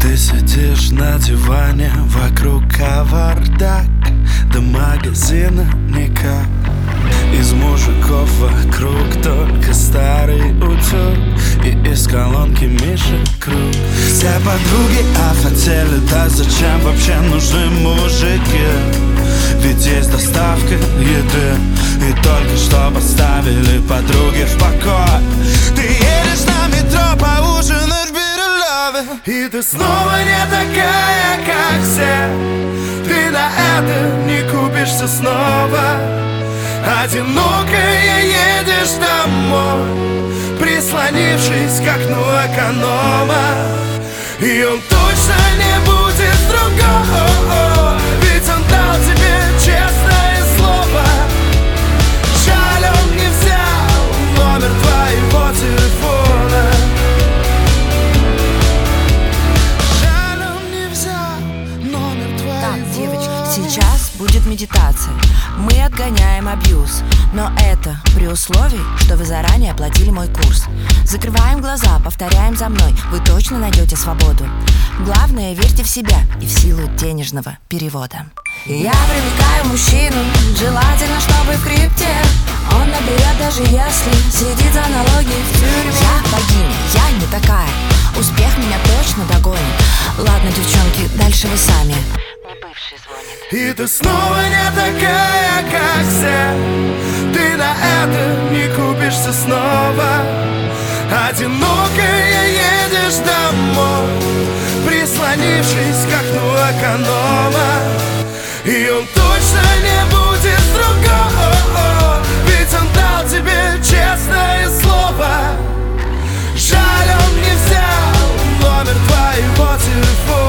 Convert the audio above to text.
Ты сидишь на диване, вокруг кавардак, до магазина никак. Из мужиков вокруг только старый утюг, и из колонки Миша Круг. Все подруги офотели, да зачем вообще нужны мужики? Ведь есть доставка еды, и только что поставили подруги в покой. Ты едешь на метро, поужинаешь в Бирюлеве, и ты снова не такая, как все. Ты на это не купишься снова. Одинокая едешь домой, прислонившись к окну эконома. И он точно не будет другой, ведь он дал тебе честное слово. Жаль, он не взял номер твоего телефона. Жаль, он не взял номер твоего. Так, девочки, сейчас будет медитация. Мы отгоняем абьюз, но это при условии, что вы заранее оплатили мой курс. Закрываем глаза, повторяем за мной, вы точно найдете свободу. Главное, верьте в себя и в силу денежного перевода. Я привлекаю мужчину, желательно, чтобы в крипте. Он наберет, даже если сидит за налоги в тюрьме. Я богиня, я не такая, успех меня точно догонит. Ладно, девчонки, дальше вы сами. Мне бывший звонит. И ты снова не такая, как все. Ты на это не купишься снова. Одинокая едешь домой, прислонившись к окну эконома. И он точно не будет другой, ведь он дал тебе честное слово. Жаль, он не взял номер твоего телефона.